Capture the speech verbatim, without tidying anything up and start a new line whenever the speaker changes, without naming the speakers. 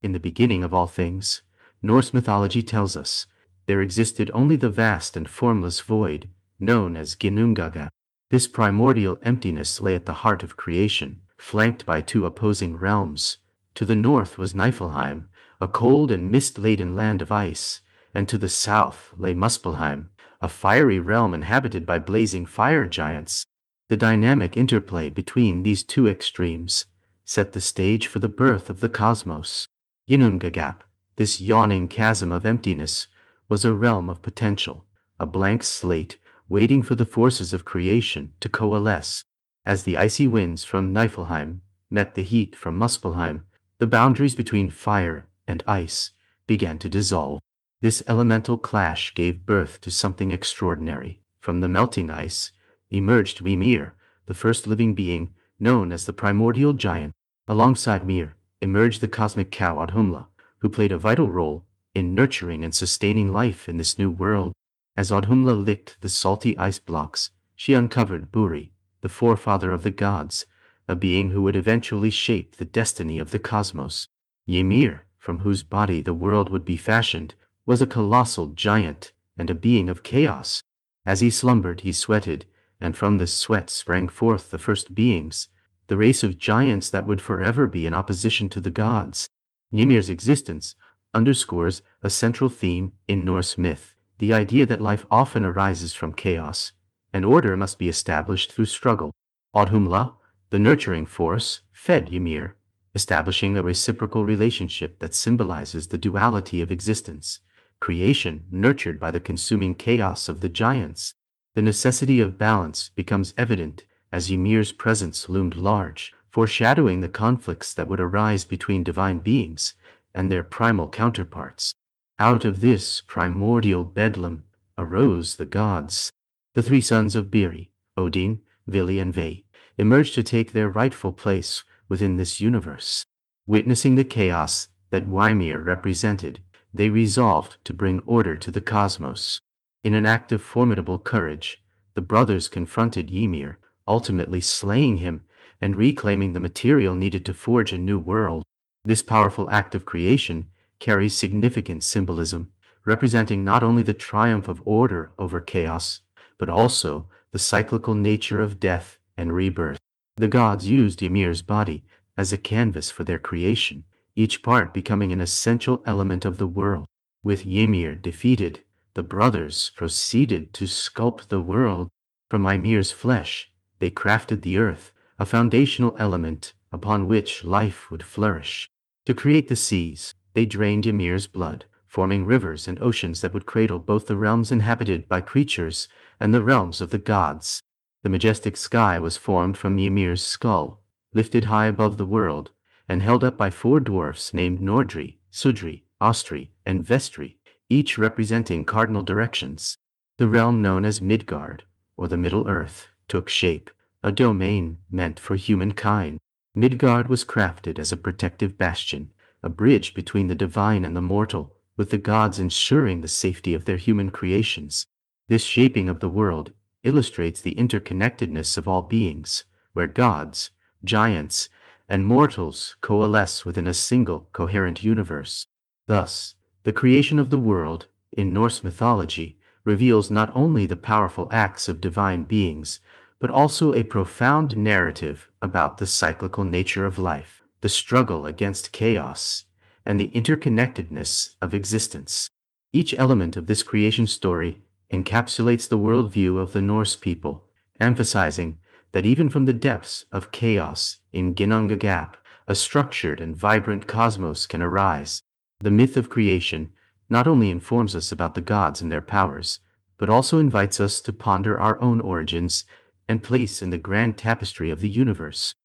In the beginning of all things, Norse mythology tells us, there existed only the vast and formless void, known as Ginnungagap. This primordial emptiness lay at the heart of creation, flanked by two opposing realms. To the north was Niflheim, a cold and mist-laden land of ice, and to the south lay Muspelheim, a fiery realm inhabited by blazing fire giants. The dynamic interplay between these two extremes set the stage for the birth of the cosmos. Ginnungagap, this yawning chasm of emptiness, was a realm of potential, a blank slate waiting for the forces of creation to coalesce. As the icy winds from Niflheim met the heat from Muspelheim, the boundaries between fire and ice began to dissolve. This elemental clash gave birth to something extraordinary. From the melting ice emerged Mimir, the first living being, known as the primordial giant. Alongside Mir emerged the cosmic cow Audhumla, who played a vital role in nurturing and sustaining life in this new world. As Audhumla licked the salty ice blocks, she uncovered Buri, the forefather of the gods, a being who would eventually shape the destiny of the cosmos. Ymir, from whose body the world would be fashioned, was a colossal giant and a being of chaos. As he slumbered he sweated, and from this sweat sprang forth the first beings, the race of giants that would forever be in opposition to the gods. Ymir's existence underscores a central theme in Norse myth, the idea that life often arises from chaos, and order must be established through struggle. Audhumla, the nurturing force, fed Ymir, establishing a reciprocal relationship that symbolizes the duality of existence, creation nurtured by the consuming chaos of the giants. The necessity of balance becomes evident as Ymir's presence loomed large, foreshadowing the conflicts that would arise between divine beings and their primal counterparts. Out of this primordial bedlam arose the gods. The three sons of Biri, Odin, Vili and Ve, emerged to take their rightful place within this universe. Witnessing the chaos that Ymir represented, they resolved to bring order to the cosmos. In an act of formidable courage, the brothers confronted Ymir, ultimately slaying him and reclaiming the material needed to forge a new world. This powerful act of creation carries significant symbolism, representing not only the triumph of order over chaos, but also the cyclical nature of death and rebirth. The gods used Ymir's body as a canvas for their creation, each part becoming an essential element of the world. With Ymir defeated, the brothers proceeded to sculpt the world. From Ymir's flesh, they crafted the earth, a foundational element upon which life would flourish. To create the seas, they drained Ymir's blood, forming rivers and oceans that would cradle both the realms inhabited by creatures and the realms of the gods. The majestic sky was formed from Ymir's skull, lifted high above the world, and held up by four dwarfs named Nordri, Sudri, Ostri, and Vestri, each representing cardinal directions. The realm known as Midgard, or the Middle Earth, took shape, a domain meant for humankind. Midgard was crafted as a protective bastion, a bridge between the divine and the mortal, with the gods ensuring the safety of their human creations. This shaping of the world illustrates the interconnectedness of all beings, where gods, giants, and mortals coalesce within a single, coherent universe. Thus, the creation of the world, in Norse mythology, reveals not only the powerful acts of divine beings, but also a profound narrative about the cyclical nature of life, the struggle against chaos, and the interconnectedness of existence. Each element of this creation story encapsulates the worldview of the Norse people, emphasizing that even from the depths of chaos in Ginnungagap, a structured and vibrant cosmos can arise. The myth of creation not only informs us about the gods and their powers, but also invites us to ponder our own origins and place in the grand tapestry of the universe.